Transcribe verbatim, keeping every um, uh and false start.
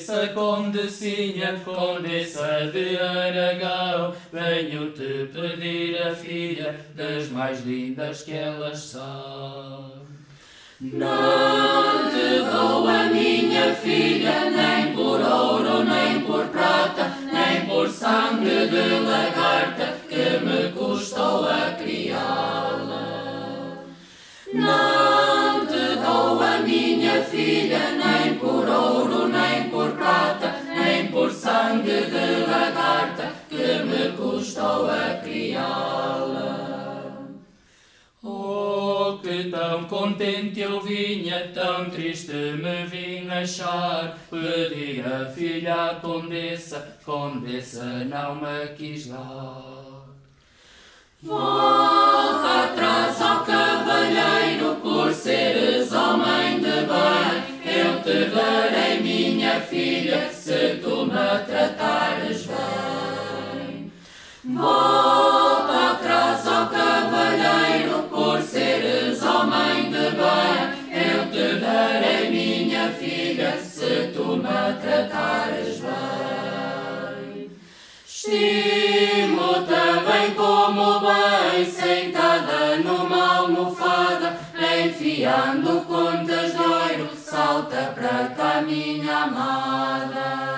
Condessa, Condecinha, Condessa de Aragão, venho-te pedir a filha das mais lindas que elas são. Não te dou a minha filha, nem por ouro, nem por prata, nem por sangue de lagarta, que me custou a criá-la. Não te dou a minha filha, nem por ouro, nem por prata, nem por sangue de lagarta, que me custou a criá-la. Oh, que tão contente eu vinha, tão triste me vim achar. Pedi a filha à condessa, condessa não me quis dar. Volta atrás, ó cavalheiro, por seres homem de bem, eu te darei minha filha, se tu me tratares bem. Volta atrás, ó cavalheiro, por seres homem de bem, eu te darei minha filha, se tu me tratares bem. Estimo-te bem como bem, sentada numa almofada, enfiando contas de ouro, salta para cá minha amada.